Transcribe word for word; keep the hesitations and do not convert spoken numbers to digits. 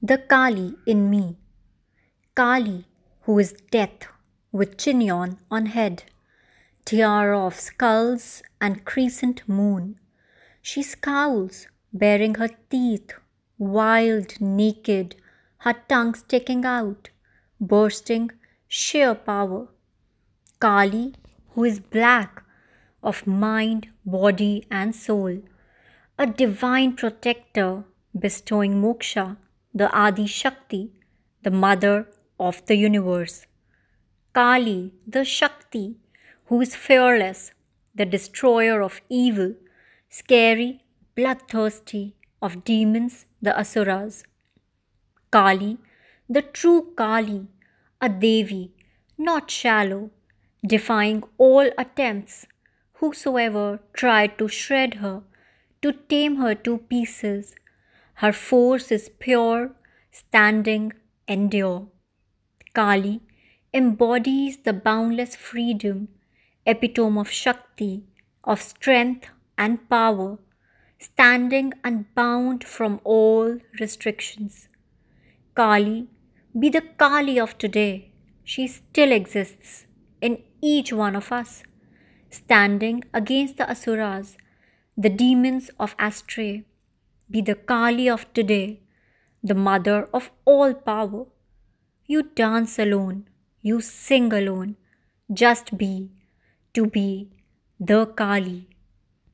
The Kali in me. Kali, who is death, with chignon on head, tiara of skulls and crescent moon. She scowls, baring her teeth, wild, naked, her tongue sticking out, bursting sheer power. Kali, who is black, of mind, body, and soul, a divine protector bestowing moksha, the Adi Shakti, the mother of the universe. Kali, the Shakti, who is fearless, the destroyer of evil, scary, bloodthirsty, of demons, the Asuras. Kali, the true Kali, a Devi, not shallow, defying all attempts, whosoever tried to shred her, to tame her to pieces. Her force is pure, standing, endure. Kali embodies the boundless freedom, epitome of Shakti, of strength and power, standing unbound from all restrictions. Kali, be the Kali of today. She still exists in each one of us, standing against the Asuras, the demons of Astray. Be the Kali of today, the mother of all power. You dance alone, you sing alone. Just be, to be the Kali.